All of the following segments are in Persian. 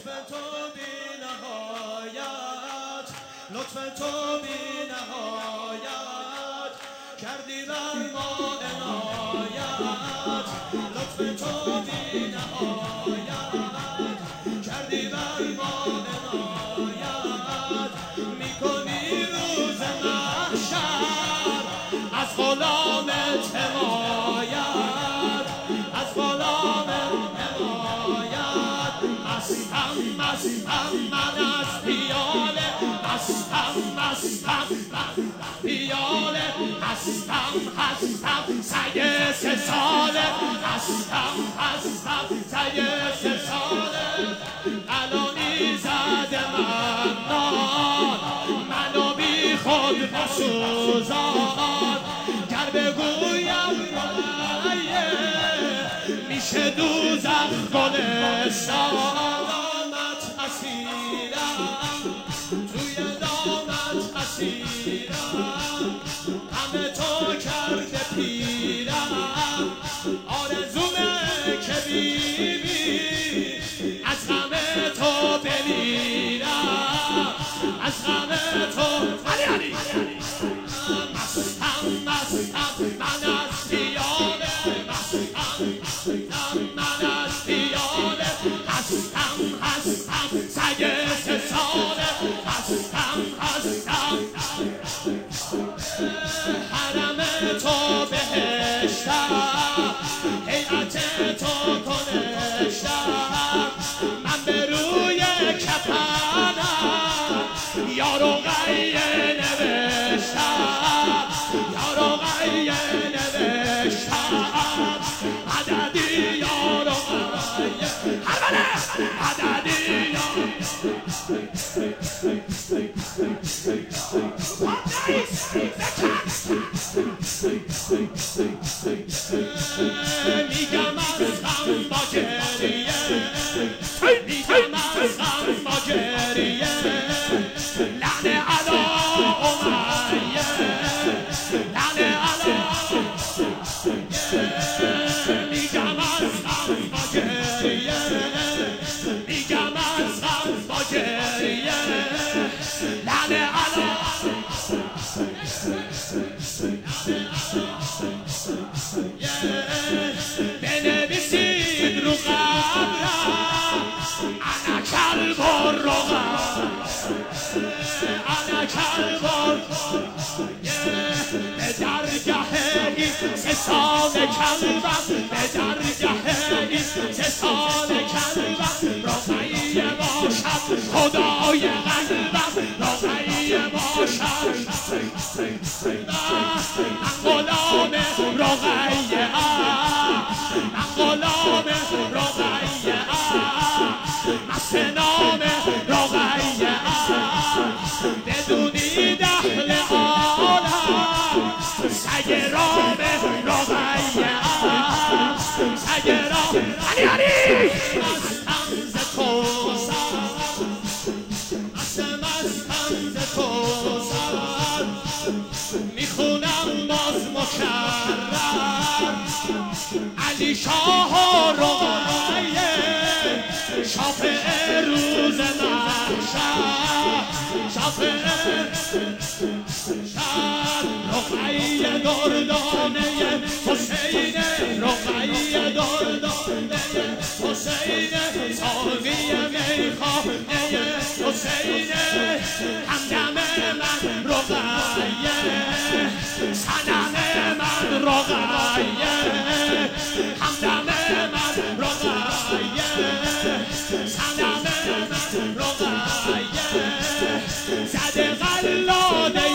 تو بی نهایت، لطف تو بی نهایت، کردی بر ما عنایت، لطف تو بی نهایت، کردی بر ما عنایت، میکنی روز محشر از غلامت حمایت، از غلامت حمایت. مستم من از پیاله، مستم پیاله، هستم سگ 3 ساله، هستم سگ 3 ساله. الانی زده من نان، منو بی خود بسوزان، گر بگویم رایه میشه دوزخ گلستان. دامت اسیرم، توی دامت اسیرم، همه تو کرده پیرم، آرزومه که بیبی از غم تو بمیرم، از غم تو. علی مستم من از پیاله، مستم من از پیاله، هستم سگ 3 ساله، هستم حرم تو بهشتم، هیئت تو کنشتم، من به روی کفنم یا رقیه نوشتم، یا رقیه نوشتم، مددی یا رقیه، مددی یا میگم از غم با گریه، میگم از غم با گریه، لعنه علی امیه، لعنه علی. میگم از غم با گریه، میگم از غم با گریه، لعنه علی. بنویسید رو قبرم انا کلب الرقم، انا کلب به درگاه این 3 سال کلبم، به درگاه این 3 سال کلبم، رقیه باشد خدای قلبم، رقیه باشد من غلام رقیه ام، من غلام رقیه ام، مست نام رقیه ام، بدونید اهل عالم سگ رام رقیه ام، سگ رام. علی مستم ز کوثر، مستم ز کوثر، میخونم باز مکرر علی شاه و رقیه، شافع روز محشر، شافع رقیه دردانه حسین، رقیه دردانه حسین، ساقی میخانه حسین، همدم من رقیه، صنم من رقیه، همدم من رقیه، صنم من رقیه، زده قلاده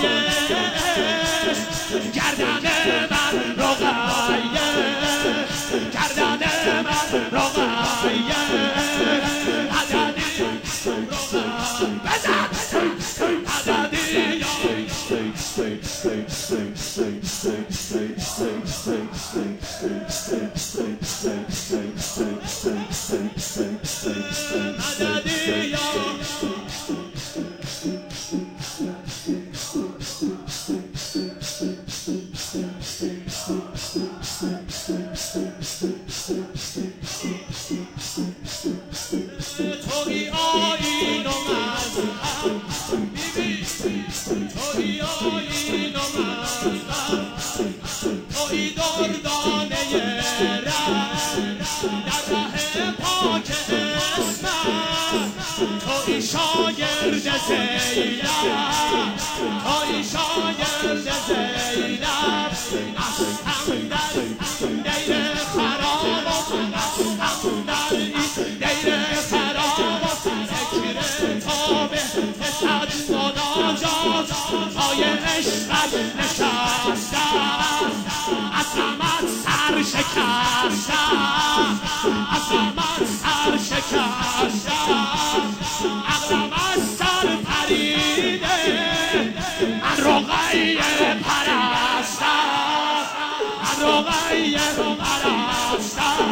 گردن من رقیه، گردن من رقیه، مددی بزن مددی توی در راه پاک اسمت توی شاگرد زینب توی شاگرد زینب هستم در دیر خراب هستم در دیر خراب ذکر تو بهتر مناجات پای عشقت نشستم عظمت سر شکستم عظمت سر شکستم عقلم از سر پریده من رقیه پرستم من رقیه پرستم